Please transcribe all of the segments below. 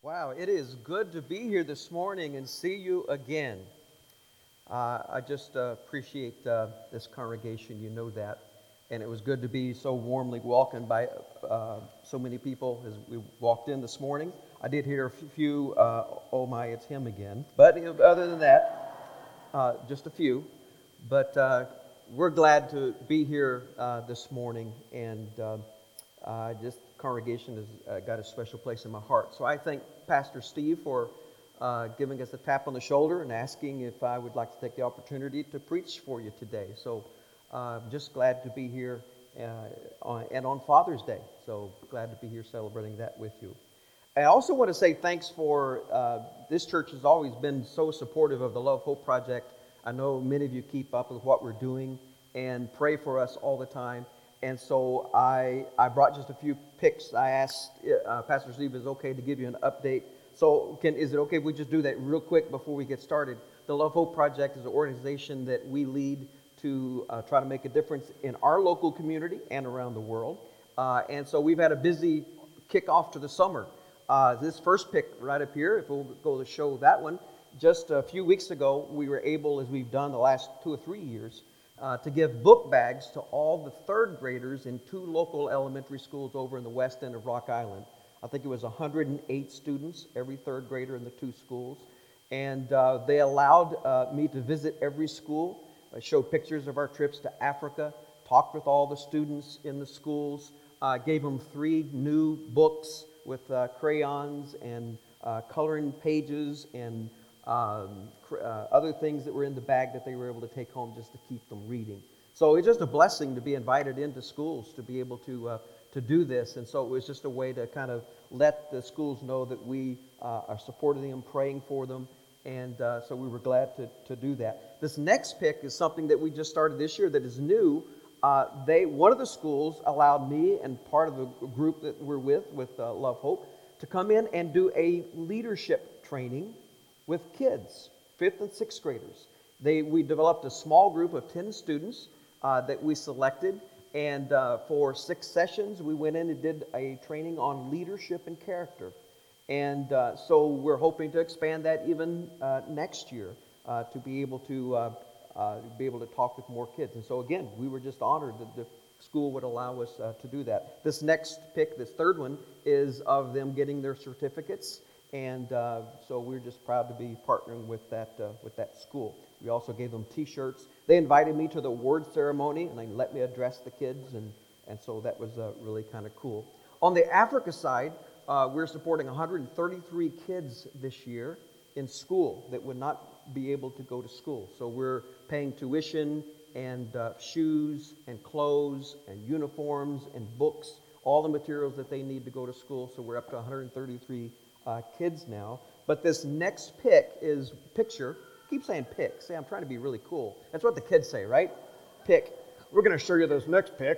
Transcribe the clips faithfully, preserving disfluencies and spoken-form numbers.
Wow, it is good to be here this morning and see you again. Uh, I just uh, appreciate uh, this congregation, you know that. And it was good to be so warmly welcomed by uh, so many people as we walked in this morning. I did hear a few, uh, oh my, it's him again. But other than that, uh, just a few. But uh, we're glad to be here uh, this morning, and uh, uh, this congregation has uh, got a special place in my heart. So I thank Pastor Steve for uh, giving us a tap on the shoulder and asking if I would like to take the opportunity to preach for you today. So uh, just glad to be here uh, on, and on Father's Day. So glad to be here celebrating that with you. I also want to say thanks for, uh, this church has always been so supportive of the Love Hope Project. I know many of you keep up with what we're doing and pray for us all the time. And so I I brought just a few pics. I asked uh, Pastor Steve, is it okay to give you an update? So can is it okay if we just do that real quick before we get started? The Love Hope Project is an organization that we lead to uh, try to make a difference in our local community and around the world. Uh, and so we've had a busy kickoff to the summer. Uh, this first pic right up here, if we'll go to show that one, just a few weeks ago, we were able, as we've done the last two or three years, uh, to give book bags to all the third graders in two local elementary schools over in the west end of Rock Island. I think it was one hundred eight students, every third grader in the two schools. And uh, they allowed uh, me to visit every school, uh, show pictures of our trips to Africa, talked with all the students in the schools, uh, gave them three new books with uh, crayons and uh, coloring pages and um, cr- uh, other things that were in the bag that they were able to take home just to keep them reading. So it's just a blessing to be invited into schools to be able to uh, to do this. And so it was just a way to kind of let the schools know that we uh, are supporting them, praying for them. And uh, so we were glad to, to do that. This next pick is something that we just started this year that is new. Uh, they one of the schools allowed me and part of the group that we're with, with uh, Love Hope, to come in and do a leadership training with kids, fifth and sixth graders. They we developed a small group of ten students uh, that we selected, and uh, for six sessions we went in and did a training on leadership and character. And uh, so we're hoping to expand that even uh, next year uh, to be able to uh, uh, be able to talk with more kids. And so again, we were just honored that the school would allow us uh, to do that. This next pick, this third one, is of them getting their certificates. And uh, so we're just proud to be partnering with that uh, with that school. We also gave them T-shirts. They invited me to the award ceremony, and they let me address the kids, and, and so that was uh, really kind of cool. On the Africa side, uh, we're supporting one hundred thirty-three kids this year in school that would not be able to go to school. So we're paying tuition and uh, shoes and clothes and uniforms and books, all the materials that they need to go to school. So we're up to one hundred thirty-three Uh, kids now. But this next pick is picture. Keep saying pick. Say, I'm trying to be really cool. That's what the kids say, right? Pick. We're going to show you this next pick.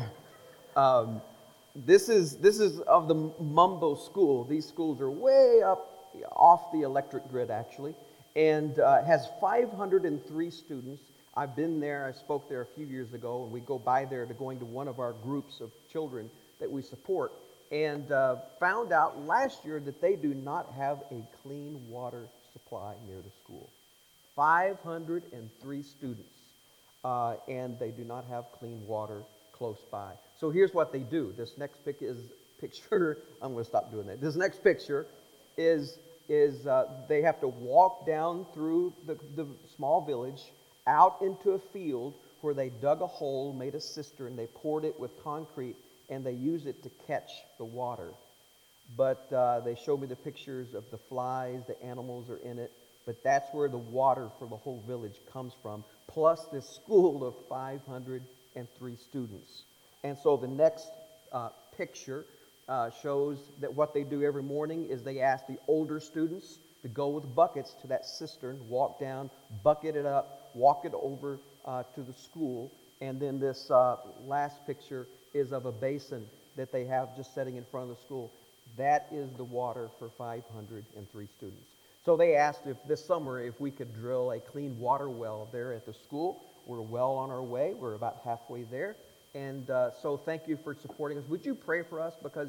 um, this is this is of the Mumbo School. These schools are way up off the electric grid, actually, and uh, has five hundred three students. I've been there. I spoke there a few years ago, and we go by there to going to one of our groups of children that we support. And uh, found out last year that they do not have a clean water supply near the school. five hundred three students, uh, and they do not have clean water close by. So here's what they do. This next pic is picture. I'm going to stop doing that. This next picture is is uh, they have to walk down through the, the small village out into a field where they dug a hole, made a cistern, they poured it with concrete, and they use it to catch the water. But uh, they showed me the pictures of the flies, the animals are in it, but that's where the water for the whole village comes from, plus this school of five hundred three students. And so the next uh, picture uh, shows that what they do every morning is they ask the older students to go with buckets to that cistern, walk down, bucket it up, walk it over uh, to the school, and then this uh, last picture is of a basin that they have just sitting in front of the school. That is the water for five hundred three students. So they asked if this summer if we could drill a clean water well there at the school. We're well on our way. We're about halfway there. And uh, so thank you for supporting us. Would you pray for us? Because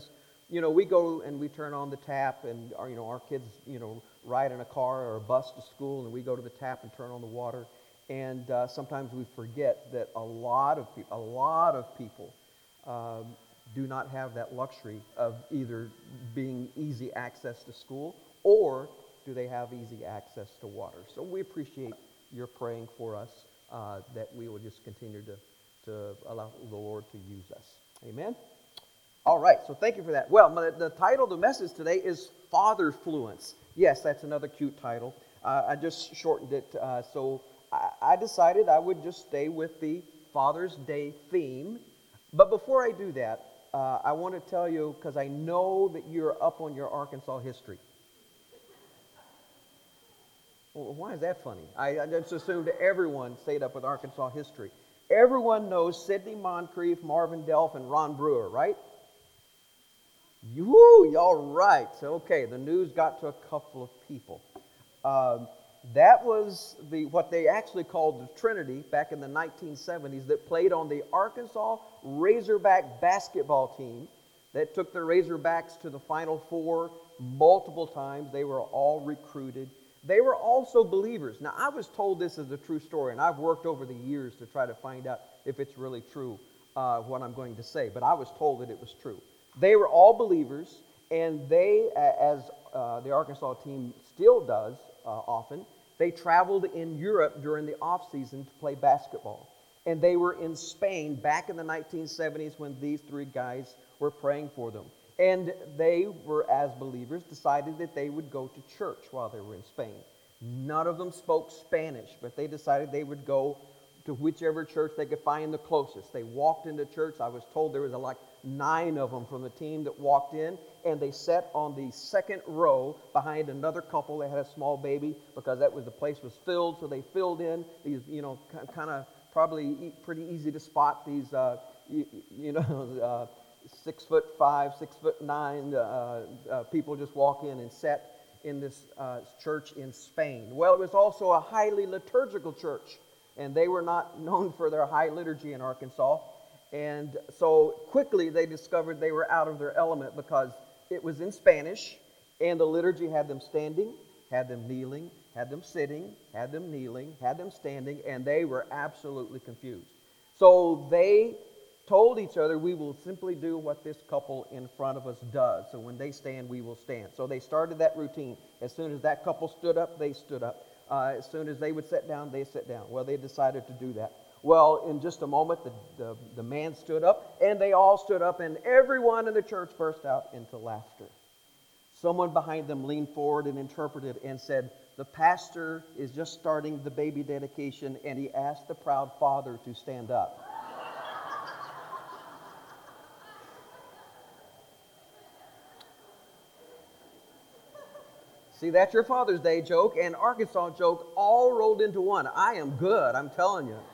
you know, we go and we turn on the tap, and our, you know, our kids, you know, ride in a car or a bus to school, and we go to the tap and turn on the water. And uh, sometimes we forget that a lot of people, a lot of people, um, do not have that luxury of either being easy access to school, or do they have easy access to water. So we appreciate your praying for us, uh, that we will just continue to, to allow the Lord to use us. Amen? All right, so thank you for that. Well, my, the title of the message today is Fatherfluence. Yes, that's another cute title. Uh, I just shortened it, uh, so I, I decided I would just stay with the Father's Day theme. But before I do that, uh, I want to tell you, because I know that you're up on your Arkansas history. Well, why is that funny? I, I just assumed everyone stayed up with Arkansas history. Everyone knows Sidney Moncrief, Marvin Delf, and Ron Brewer, right? Woo, y'all right. So, okay, the news got to a couple of people. Um, that was the what they actually called the Trinity back in the nineteen seventies that played on the Arkansas Razorback basketball team that took the Razorbacks to the Final Four multiple times. They were all recruited. They were also believers. Now, I was told this is a true story, and I've worked over the years to try to find out if it's really true, uh, what I'm going to say, but I was told that it was true. They were all believers, and they, as uh, the Arkansas team still does uh, often, they traveled in Europe during the off-season to play basketball. And they were in Spain back in the nineteen seventies when these three guys were praying for them. And they were, as believers, decided that they would go to church while they were in Spain. None of them spoke Spanish, but they decided they would go to whichever church they could find the closest. They walked into church. I was told there was like nine of them from the team that walked in, and they sat on the second row behind another couple that had a small baby, because that was the place was filled. So they filled in these, you know, kind of probably pretty easy to spot these, uh, you, you know, uh, six foot five, six foot nine uh, uh, people just walk in and sat in this uh, church in Spain. Well, it was also a highly liturgical church, and they were not known for their high liturgy in Arkansas. And so quickly they discovered they were out of their element, because it was in Spanish, and the liturgy had them standing, had them kneeling, had them sitting, had them kneeling, had them standing, and they were absolutely confused. So they told each other, we will simply do what this couple in front of us does. So when they stand, we will stand. So they started that routine. As soon as that couple stood up, they stood up. Uh, as soon as they would sit down, they sit down. Well, they decided to do that. Well, in just a moment, the, the, the man stood up, and they all stood up, and everyone in the church burst out into laughter. Someone behind them leaned forward and interpreted and said, the pastor is just starting the baby dedication, and he asked the proud father to stand up. See, that's your Father's Day joke and Arkansas joke all rolled into one. I am good, I'm telling you.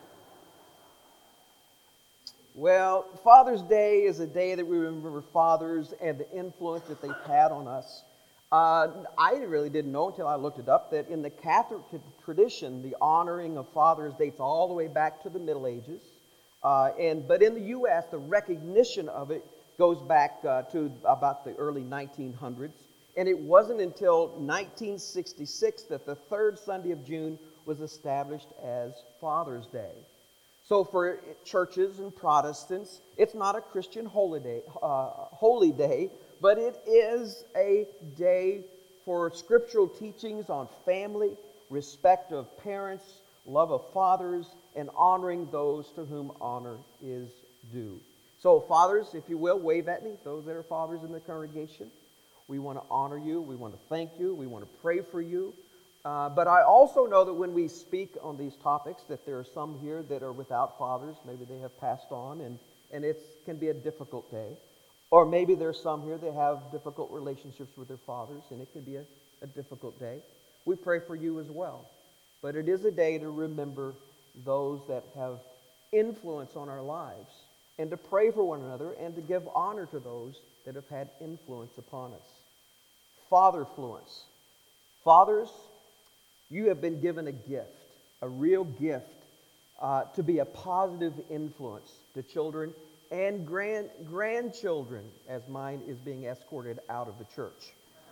Well, Father's Day is a day that we remember fathers and the influence that they've had on us. Uh, I really didn't know until I looked it up that in the Catholic tradition, the honoring of fathers dates all the way back to the Middle Ages. Uh, and but in the U S, the recognition of it goes back uh, to about the early nineteen hundreds. And it wasn't until nineteen sixty-six that the third Sunday of June was established as Father's Day. So for churches and Protestants, it's not a Christian holy day, uh, holy day, but it is a day for scriptural teachings on family, respect of parents, love of fathers, and honoring those to whom honor is due. So fathers, if you will, wave at me, those that are fathers in the congregation. We want to honor you. We want to thank you. We want to pray for you. Uh, but I also know that when we speak on these topics, that there are some here that are without fathers. Maybe they have passed on, and, and it can be a difficult day. Or maybe there's some here that have difficult relationships with their fathers, and it can be a, a difficult day. We pray for you as well. But it is a day to remember those that have influence on our lives, and to pray for one another, and to give honor to those that have had influence upon us. Fatherfluence. Fathers, you have been given a gift, a real gift, uh, to be a positive influence to children and grand grandchildren, as mine is being escorted out of the church.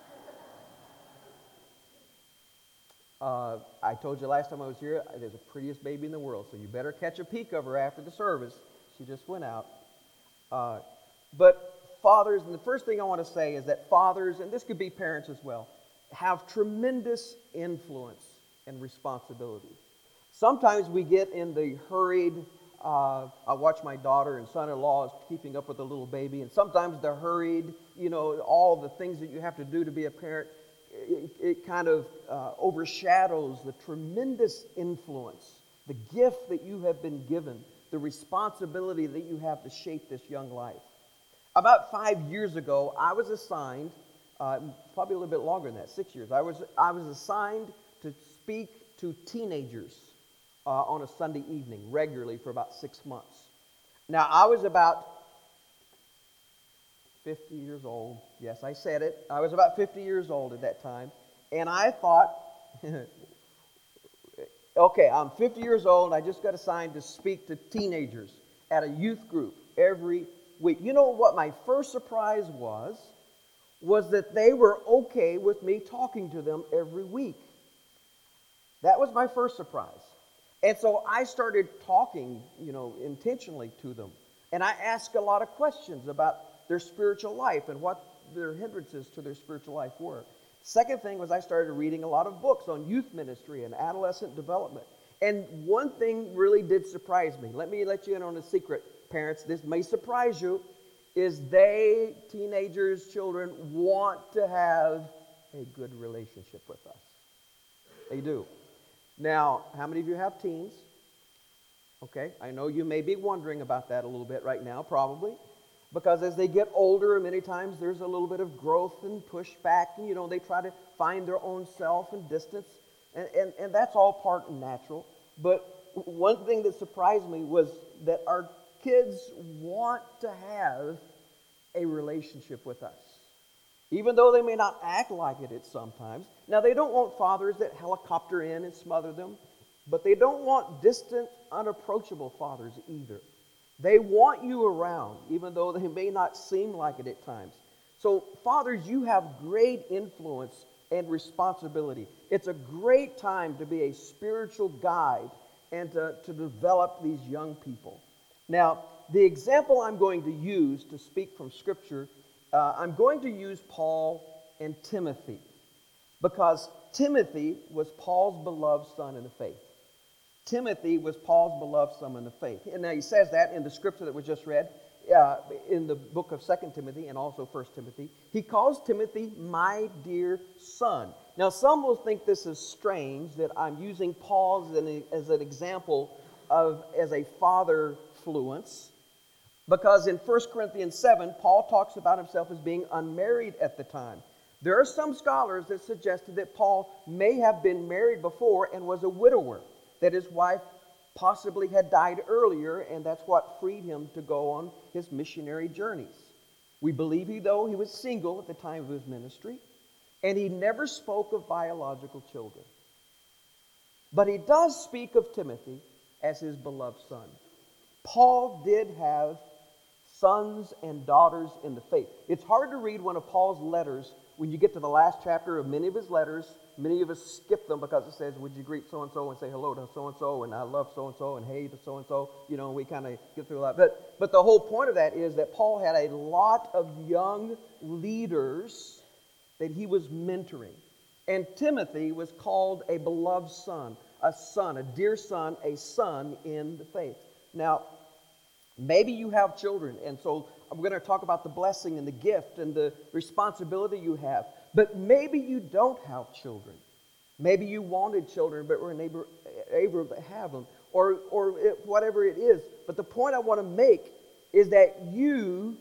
Uh, I told you last time I was here, there's the prettiest baby in the world, so you better catch a peek of her after the service. She just went out. Uh, but fathers, and the first thing I want to say is that fathers, and this could be parents as well, have tremendous influence and responsibility. Sometimes we get in the hurried, uh, I watch my daughter and son-in-law is keeping up with the little baby, and sometimes the hurried, you know, all the things that you have to do to be a parent, it, it kind of uh, overshadows the tremendous influence, the gift that you have been given, the responsibility that you have to shape this young life. About five years ago, I was assigned, uh, probably a little bit longer than that, six years, I was, I was assigned to speak to teenagers uh, on a Sunday evening regularly for about six months. Now, I was about fifty years old. Yes, I said it. I was about fifty years old at that time. And I thought, okay, I'm fifty years old. I just got assigned to speak to teenagers at a youth group every week. You know what my first surprise was? Was that they were okay with me talking to them every week. That was my first surprise. And so I started talking, you know, intentionally to them. And I asked a lot of questions about their spiritual life and what their hindrances to their spiritual life were. Second thing was I started reading a lot of books on youth ministry and adolescent development. And one thing really did surprise me. Let me let you in on a secret, parents. This may surprise you. Is they, teenagers, children, want to have a good relationship with us. They do. Now, how many of you have teens? Okay, I know you may be wondering about that a little bit right now, probably. Because as they get older, many times there's a little bit of growth and pushback, and you know, they try to find their own self and distance, and, and, and that's all part and natural. But one thing that surprised me was that our kids want to have a relationship with us, even though they may not act like it at sometimes. Now, they don't want fathers that helicopter in and smother them, but they don't want distant, unapproachable fathers either. They want you around, even though they may not seem like it at times. So, fathers, you have great influence and responsibility. It's a great time to be a spiritual guide and to, to develop these young people. Now, the example I'm going to use to speak from Scripture, uh, I'm going to use Paul and Timothy, because Timothy was Paul's beloved son in the faith. Timothy was Paul's beloved son in the faith. And now he says that in the scripture that we just read, uh, in the book of Second Timothy and also First Timothy. He calls Timothy my dear son. Now, some will think this is strange that I'm using Paul as an, as an example of as a father fluence, because in First Corinthians seven, Paul talks about himself as being unmarried at the time. There are some scholars that suggested that Paul may have been married before and was a widower, that his wife possibly had died earlier, and that's what freed him to go on his missionary journeys. We believe he, though, he was single at the time of his ministry, and he never spoke of biological children. But he does speak of Timothy as his beloved son. Paul did have sons and daughters in the faith. It's hard to read one of Paul's letters when you get to the last chapter of many of his letters. Many of us skip them because it says, would you greet so-and-so and say hello to so-and-so, and I love so-and-so, and hey to so-and-so. You know, we kind of get through that. But, but the whole point of that is that Paul had a lot of young leaders that he was mentoring. And Timothy was called a beloved son, a son, a dear son, a son in the faith. Now, maybe you have children, and so I'm going to talk about the blessing and the gift and the responsibility you have. But maybe you don't have children. Maybe you wanted children but were unable able to have them, or, or it, whatever it is. But the point I want to make is that you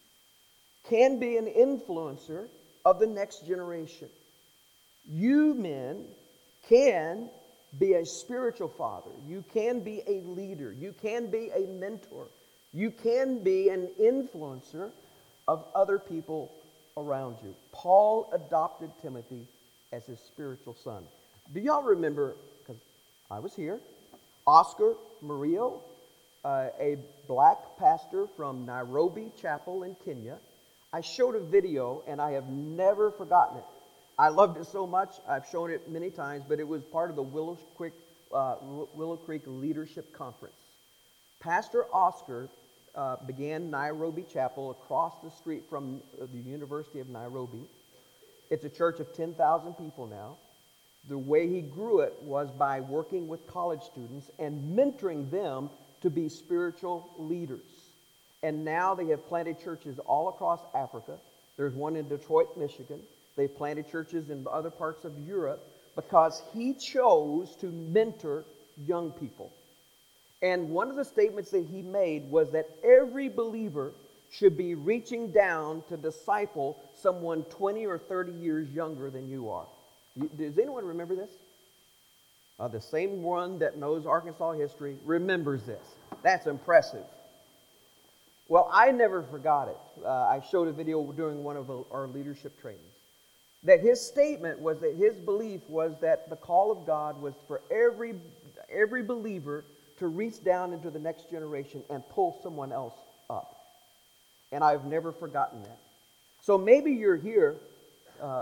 can be an influencer of the next generation. You men can be a spiritual father. You can be a leader. You can be a mentor. You can be an influencer of other people around you. Paul adopted Timothy as his spiritual son. Do y'all remember, because I was here, Oscar Murillo? uh, a black pastor from Nairobi Chapel in Kenya. I showed a video, and I have never forgotten it. I loved it so much, I've shown it many times, but it was part of the Willow Creek, uh, Willow Creek Leadership Conference. Pastor Oscar uh, began Nairobi Chapel across the street from the University of Nairobi. It's a church of ten thousand people now. The way he grew it was by working with college students and mentoring them to be spiritual leaders. And now they have planted churches all across Africa. There's one in Detroit, Michigan. They've planted churches in other parts of Europe because he chose to mentor young people. And one of the statements that he made was that every believer should be reaching down to disciple someone twenty or thirty years younger than you are. You, does anyone remember this? Uh, the same one that knows Arkansas history remembers this. That's impressive. Well, I never forgot it. Uh, I showed a video during one of our leadership trainings. That his statement was that his belief was that the call of God was for every, every believer to reach down into the next generation and pull someone else up. And I've never forgotten that. So maybe you're here, uh,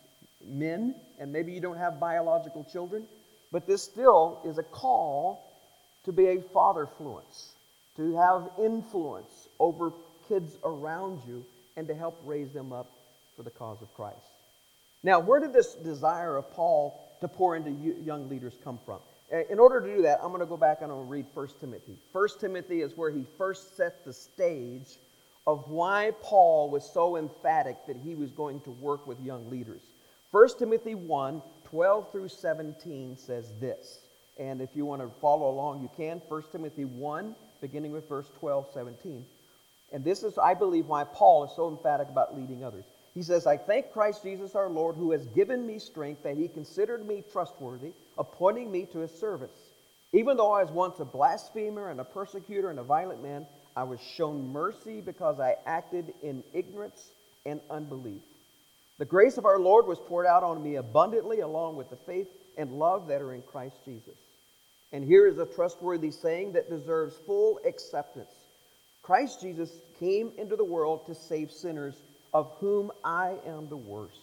men, and maybe you don't have biological children, but this still is a call to be a fatherfluence, to have influence over kids around you, and to help raise them up for the cause of Christ. Now, where did this desire of Paul to pour into young leaders come from? In order to do that, I'm going to go back and I'm going to read First Timothy. First Timothy is where he first set the stage of why Paul was so emphatic that he was going to work with young leaders. First Timothy one, twelve through seventeen says this. And if you want to follow along, you can. First Timothy one, beginning with verse twelve, seventeen. And this is, I believe, why Paul is so emphatic about leading others. He says, I thank Christ Jesus our Lord, who has given me strength, that he considered me trustworthy, appointing me to his service. Even though I was once a blasphemer and a persecutor and a violent man, I was shown mercy because I acted in ignorance and unbelief. The grace of our Lord was poured out on me abundantly, along with the faith and love that are in Christ Jesus. And here is a trustworthy saying that deserves full acceptance. Christ Jesus came into the world to save sinners, of whom I am the worst.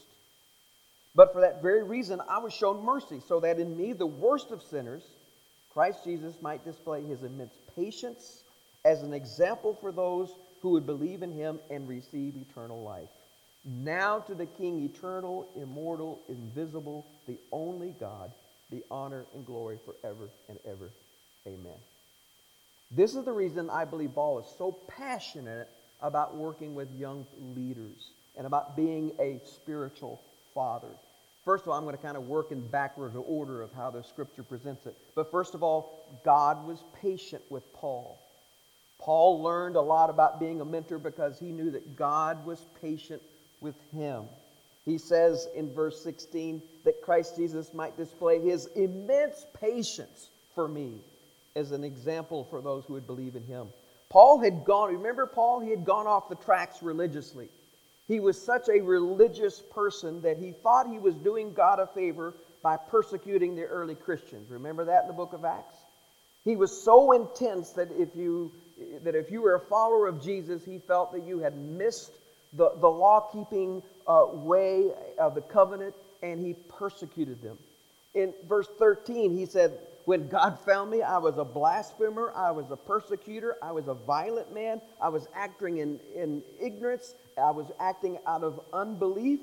But for that very reason, I was shown mercy, so that in me, the worst of sinners, Christ Jesus might display his immense patience as an example for those who would believe in him and receive eternal life. Now to the King, eternal, immortal, invisible, the only God, be honor and glory forever and ever. Amen. This is the reason I believe Paul is so passionate about working with young leaders and about being a spiritual father. First of all, I'm going to kind of work in backwards order of how the scripture presents it. But first of all, God was patient with Paul. Paul learned a lot about being a mentor because he knew that God was patient with him. He says in verse sixteen that Christ Jesus might display his immense patience for me as an example for those who would believe in him. Paul had gone, remember Paul? He had gone off the tracks religiously. He was such a religious person that he thought he was doing God a favor by persecuting the early Christians. Remember that in the book of Acts? He was so intense that if you that if you were a follower of Jesus, he felt that you had missed the, the law-keeping uh, way of the covenant, and he persecuted them. In verse thirteen, he said, when God found me, I was a blasphemer, I was a persecutor, I was a violent man, I was acting in, in ignorance, I was acting out of unbelief,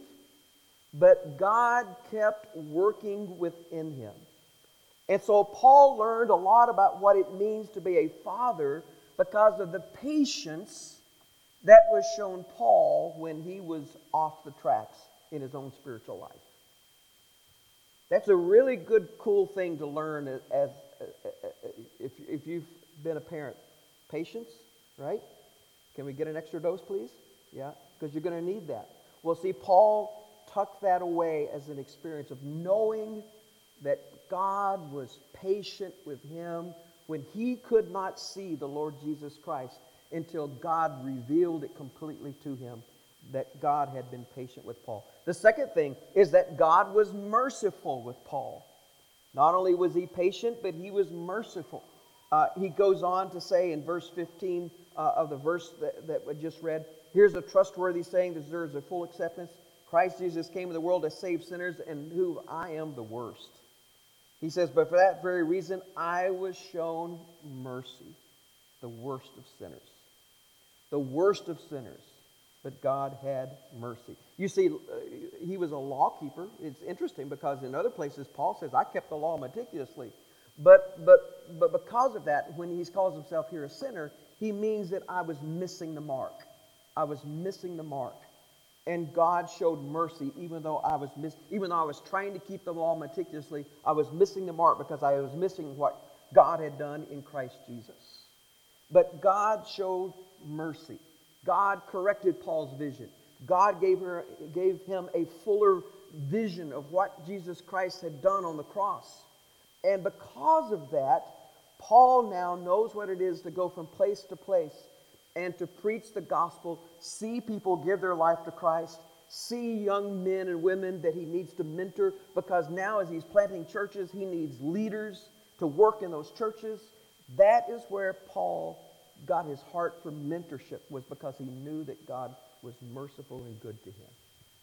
but God kept working within him. And so Paul learned a lot about what it means to be a father because of the patience that was shown Paul when he was off the tracks in his own spiritual life. That's a really good, cool thing to learn as, as if, if you've been a parent. Patience, right? Can we get an extra dose, please? Yeah, because you're going to need that. Well, see, Paul tucked that away as an experience of knowing that God was patient with him when he could not see the Lord Jesus Christ until God revealed it completely to him, that God had been patient with Paul. The second thing is that God was merciful with Paul. Not only was he patient, but he was merciful. Uh, he goes on to say in verse fifteen uh, of the verse that, that we just read, here's a trustworthy saying that deserves a full acceptance. Christ Jesus came to the world to save sinners, and who I am the worst. He says, but for that very reason, I was shown mercy, the worst of sinners. The worst of sinners, but God had mercy. You see, uh, he was a law keeper. It's interesting because in other places, Paul says, I kept the law meticulously. But, but, but because of that, when he calls himself here a sinner, he means that I was missing the mark. I was missing the mark. And God showed mercy even though I was miss, even though I was trying to keep the law meticulously, I was missing the mark because I was missing what God had done in Christ Jesus. But God showed mercy. God corrected Paul's vision. God gave her, gave him a fuller vision of what Jesus Christ had done on the cross. And because of that, Paul now knows what it is to go from place to place and to preach the gospel, see people give their life to Christ, see young men and women that he needs to mentor, because now as he's planting churches, he needs leaders to work in those churches. That is where Paul got his heart for mentorship, was because he knew that God was merciful and good to him.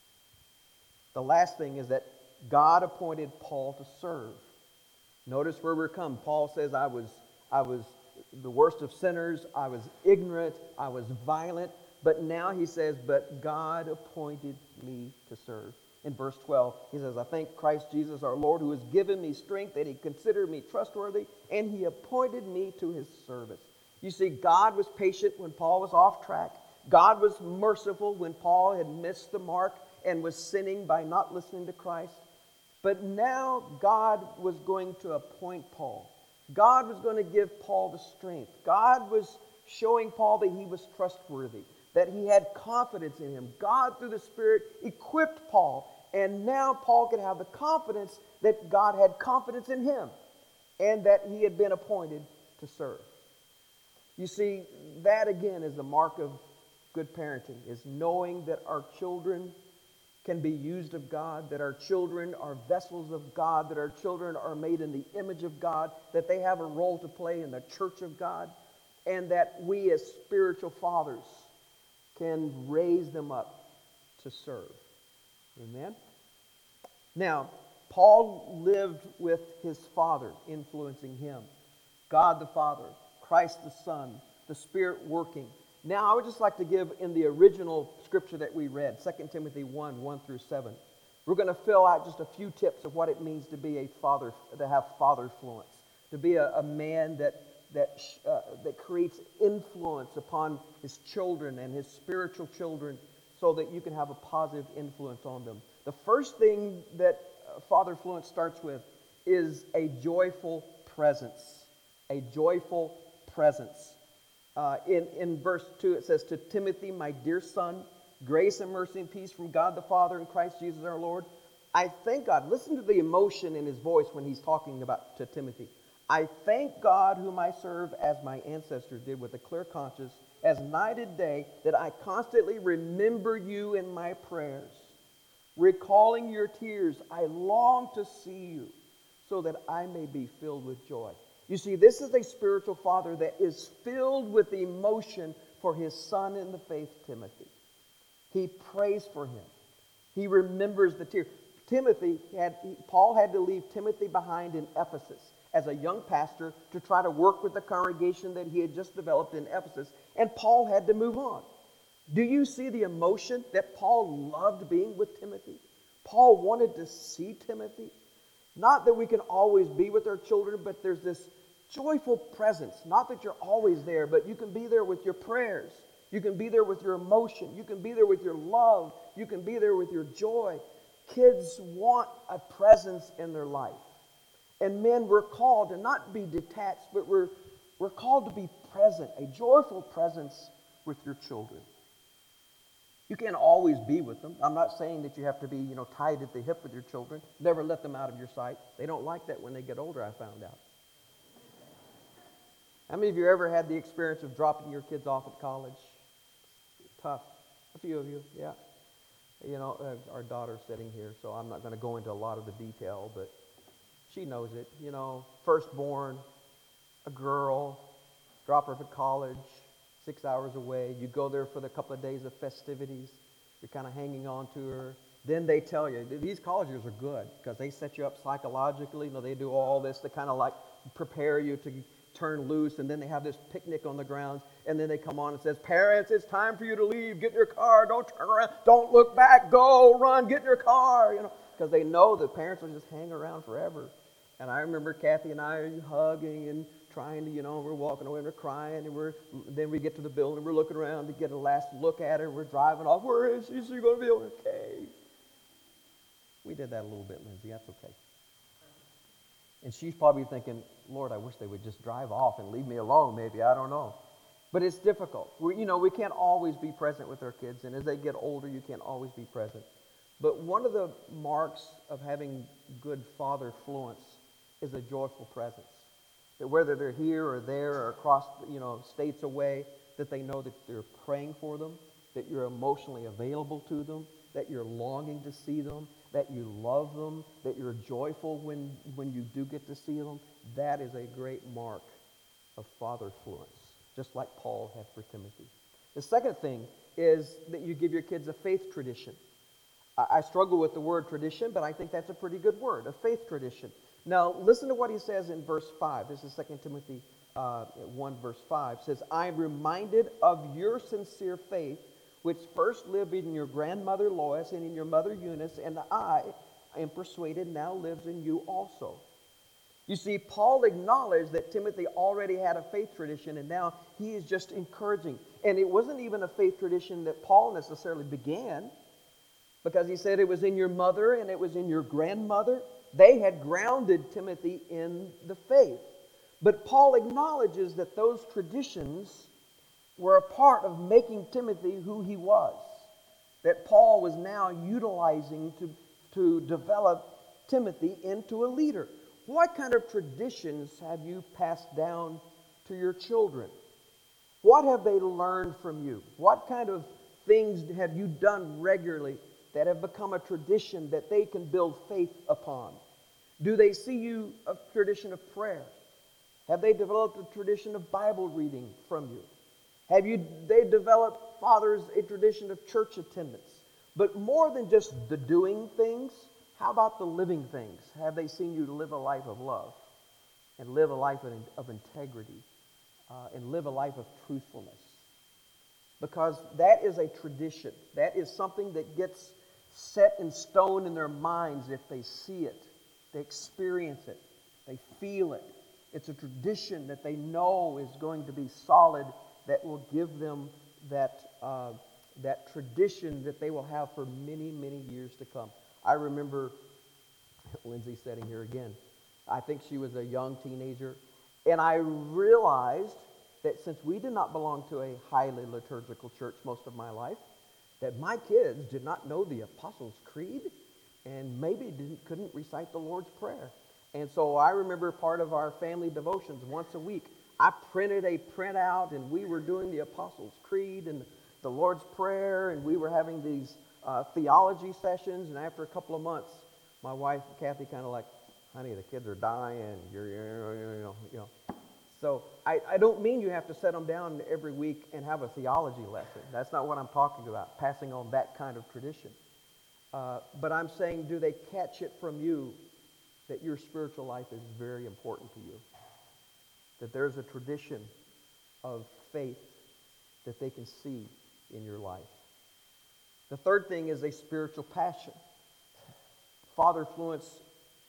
The last thing is that God appointed Paul to serve. Notice where we're come. Paul says, I was, I was the worst of sinners, I was ignorant, I was violent, but now he says, but God appointed me to serve. In verse twelve, he says, I thank Christ Jesus our Lord, who has given me strength, that he considered me trustworthy, and he appointed me to his service. You see, God was patient when Paul was off track. God was merciful when Paul had missed the mark and was sinning by not listening to Christ. But now God was going to appoint Paul. God was going to give Paul the strength. God was showing Paul that he was trustworthy, that he had confidence in him. God, through the Spirit, equipped Paul. And now Paul could have the confidence that God had confidence in him and that he had been appointed to serve. You see, that again is the mark of good parenting, is knowing that our children can be used of God, that our children are vessels of God, that our children are made in the image of God, that they have a role to play in the church of God, and that we as spiritual fathers can raise them up to serve. Amen? Now, Paul lived with his Father influencing him. God the Father, Christ the Son, the Spirit working. Now, I would just like to give in the original scripture that we read, Second Timothy one, one through seven. We're going to fill out just a few tips of what it means to be a father, to have fatherfluence, to be a, a man that that uh, that creates influence upon his children and his spiritual children, so that you can have a positive influence on them. The first thing that uh, fatherfluence starts with is a joyful presence. A joyful presence. Uh, in, in verse two, it says, to Timothy, my dear son, grace and mercy and peace from God the Father and Christ Jesus our Lord. I thank God. Listen to the emotion in his voice when he's talking about to Timothy. I thank God whom I serve as my ancestors did with a clear conscience, as night and day, that I constantly remember you in my prayers. Recalling your tears, I long to see you so that I may be filled with joy. You see, this is a spiritual father that is filled with emotion for his son in the faith, Timothy. He prays for him. He remembers the tears. Timothy had, Paul had to leave Timothy behind in Ephesus as a young pastor to try to work with the congregation that he had just developed in Ephesus, and Paul had to move on. Do you see the emotion that Paul loved being with Timothy? Paul wanted to see Timothy. Not that we can always be with our children, but there's this joyful presence. Not that you're always there, but you can be there with your prayers. You can be there with your emotion. You can be there with your love. You can be there with your joy. Kids want a presence in their life. And men, we're called to not be detached, but we're, we're called to be present, a joyful presence with your children. You can't always be with them. I'm not saying that you have to be, you know, tied at the hip with your children. Never let them out of your sight. They don't like that when they get older, I found out. How many of you ever had the experience of dropping your kids off at college? Tough. A few of you, yeah. You know, uh, our daughter's sitting here, so I'm not going to go into a lot of the detail, but she knows it. You know, firstborn, a girl, drop her off at college, six hours away. You go there for the couple of days of festivities. You're kind of hanging on to her. Then they tell you, these college years are good because they set you up psychologically. You know, they do all this to kind of like prepare you to turn loose. And then they have this picnic on the grounds. And then they come on and says, parents, it's time for you to leave. Get in your car. Don't turn around. Don't look back. Go, run, get in your car. You know, because they know that parents will just hang around forever. And I remember Kathy and I hugging and trying to, you know, we're walking away and we're crying, and we're then we get to the building and we're looking around to get a last look at her. We're driving off. Where is she? Is she going to be okay? We did that a little bit, Lindsay. That's okay. And she's probably thinking, Lord, I wish they would just drive off and leave me alone. Maybe, I don't know. But it's difficult. We, you know, we can't always be present with our kids, and as they get older, you can't always be present. But one of the marks of having good father fluence is a joyful presence. That whether they're here or there or across, you know, states away, that they know that you're praying for them, that you're emotionally available to them, that you're longing to see them, that you love them, that you're joyful when, when you do get to see them. That is a great mark of father fluence, just like Paul had for Timothy. The second thing is that you give your kids a faith tradition. I, I struggle with the word tradition, but I think that's a pretty good word, a faith tradition. Now, listen to what he says in verse five. This is Second Timothy uh, one, verse five. It says, I am reminded of your sincere faith, which first lived in your grandmother Lois and in your mother Eunice, and I, I am persuaded now lives in you also. You see, Paul acknowledged that Timothy already had a faith tradition, and now he is just encouraging. And it wasn't even a faith tradition that Paul necessarily began, because he said it was in your mother and it was in your grandmother. They had grounded Timothy in the faith. But Paul acknowledges that those traditions were a part of making Timothy who he was. That Paul was now utilizing to, to develop Timothy into a leader. What kind of traditions have you passed down to your children? What have they learned from you? What kind of things have you done regularly that have become a tradition that they can build faith upon? Do they see you a tradition of prayer? Have they developed a tradition of Bible reading from you? Have you they developed, fathers, a tradition of church attendance? But more than just the doing things, how about the living things? Have they seen you live a life of love and live a life of, of integrity uh, and live a life of truthfulness? Because that is a tradition. That is something that gets set in stone in their minds if they see it, they experience it, they feel it. It's a tradition that they know is going to be solid, that will give them that uh, that tradition that they will have for many, many years to come. I remember Lindsay sitting here again. I think she was a young teenager, and I realized that since we did not belong to a highly liturgical church most of my life, that my kids did not know the Apostles' Creed and maybe didn't, couldn't recite the Lord's Prayer. And so I remember part of our family devotions once a week, I printed a printout and we were doing the Apostles' Creed and the Lord's Prayer, and we were having these uh, theology sessions. And after a couple of months, my wife, Kathy, kind of like, honey, the kids are dying. You're, you're, you're, you know, you know. So I, I don't mean you have to set them down every week and have a theology lesson. That's not what I'm talking about, passing on that kind of tradition. Uh, but I'm saying, do they catch it from you that your spiritual life is very important to you? That there's a tradition of faith that they can see in your life. The third thing is a spiritual passion. Father fluence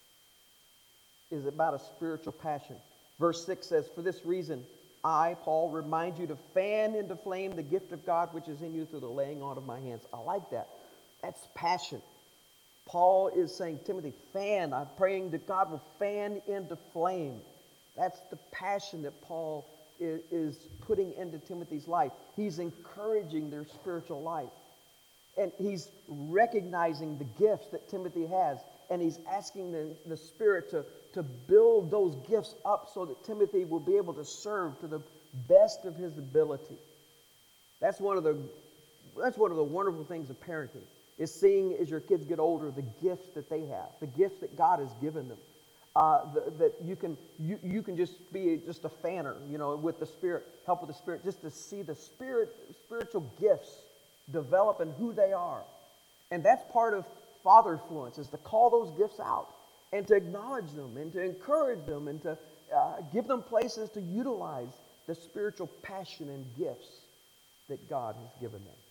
is about a spiritual passion. Verse six says, for this reason, I, Paul, remind you to fan into flame the gift of God which is in you through the laying on of my hands. I like that. That's passion. Paul is saying, Timothy, fan. I'm praying that God will fan into flame. That's the passion that Paul is, is putting into Timothy's life. He's encouraging their spiritual life. And he's recognizing the gifts that Timothy has. And he's asking the, the Spirit to, to build those gifts up so that Timothy will be able to serve to the best of his ability. That's one of the, that's one of the wonderful things of parenting, is seeing as your kids get older the gifts that they have, the gifts that God has given them. Uh, th- that you can you, you can just be just a fanner, you know, with the Spirit, help with the Spirit, just to see the Spirit, spiritual gifts develop and who they are. And that's part of fatherfluence, is to call those gifts out and to acknowledge them and to encourage them and to uh, give them places to utilize the spiritual passion and gifts that God has given them.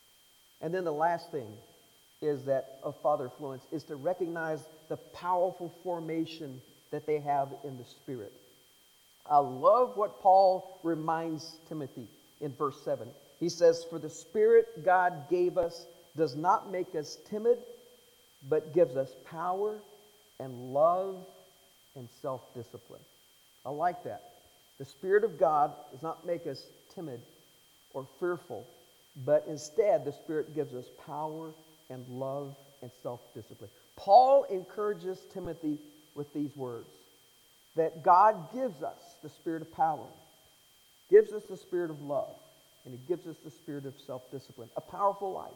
And then the last thing is that of fatherfluence is to recognize the powerful formation that they have in the Spirit. I love what Paul reminds Timothy in verse seven. He says, "For the Spirit God gave us does not make us timid, but gives us power and love and self-discipline." I like that. The Spirit of God does not make us timid or fearful, but instead the Spirit gives us power and love and self-discipline. Paul encourages Timothy with these words, that God gives us the spirit of power, gives us the spirit of love, and he gives us the spirit of self-discipline, a powerful life.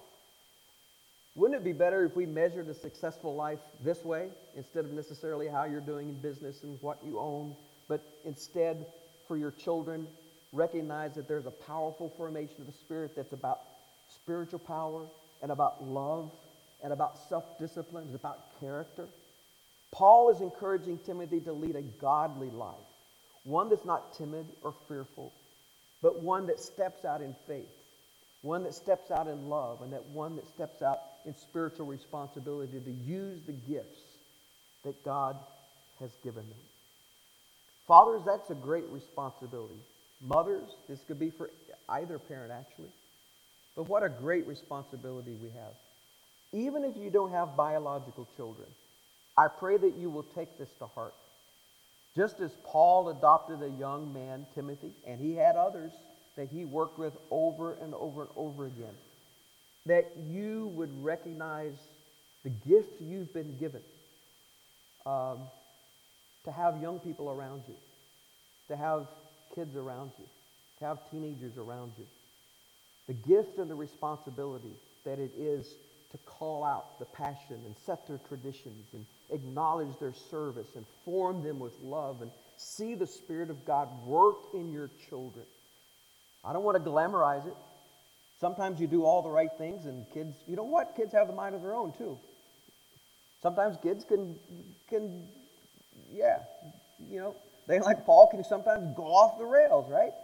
Wouldn't it be better if we measured a successful life this way, instead of necessarily how you're doing in business and what you own, but instead for your children, recognize that there's a powerful formation of the Spirit that's about spiritual power and about love and about self-discipline, it's about character. Paul is encouraging Timothy to lead a godly life, one that's not timid or fearful, but one that steps out in faith, one that steps out in love, and that one that steps out in spiritual responsibility to use the gifts that God has given them. Fathers, that's a great responsibility. Mothers, this could be for either parent actually, but what a great responsibility we have. Even if you don't have biological children, I pray that you will take this to heart. Just as Paul adopted a young man, Timothy, and he had others that he worked with over and over and over again, that you would recognize the gift you've been given um, to have young people around you, to have kids around you, to have teenagers around you. The gift and the responsibility that it is to call out the passion and set their traditions and acknowledge their service and form them with love and see the Spirit of God work in your children. I don't want to glamorize it. Sometimes you do all the right things and kids, you know what? Kids have a mind of their own too. Sometimes kids can, can, yeah, you know, they like Paul can sometimes go off the rails, right?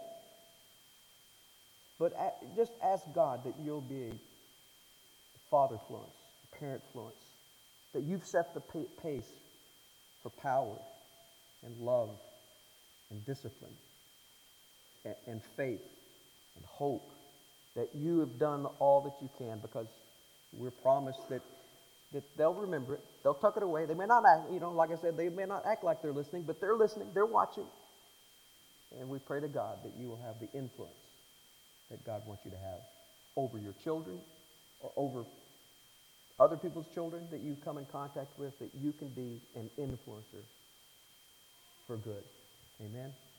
But just ask God that you'll be a father-fluence, parent-fluence, that you've set the pace for power and love and discipline and, and faith and hope, that you have done all that you can, because we're promised that, that they'll remember it, they'll tuck it away. They may not act, you know, like I said, they may not act like they're listening, but they're listening, they're watching. And we pray to God that you will have the influence that God wants you to have over your children or over other people's children that you come in contact with, that you can be an influencer for good. Amen.